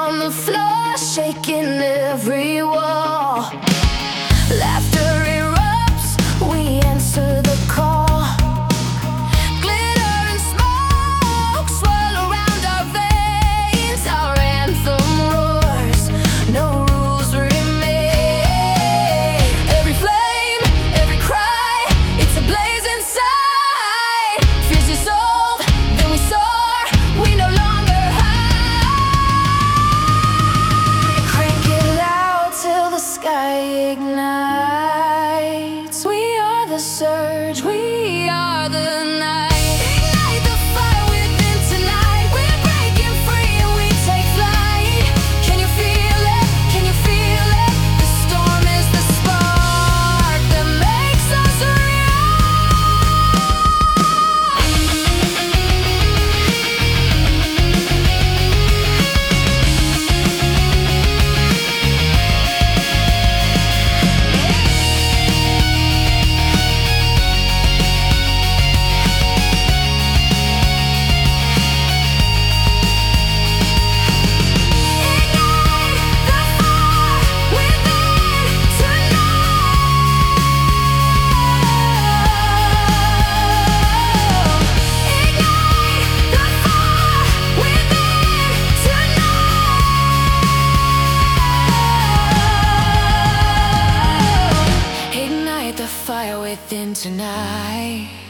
on the floor, shaking every wall. Laughter erupts, we answer the call. Glitter and smoke swirl around our veins. Our anthem roars, no rules remain. Every flame, every cry, it's a blaze inside. Fears dissolve, then we soar, we no longer hide. Crank it loud till the sky ignites. We are the surge, we are the night. Ignite the fire within tonight. We're breaking free and we take flight. Can you feel it? Can you feel it? The storm is the spark that makes us ignite the fire within tonight.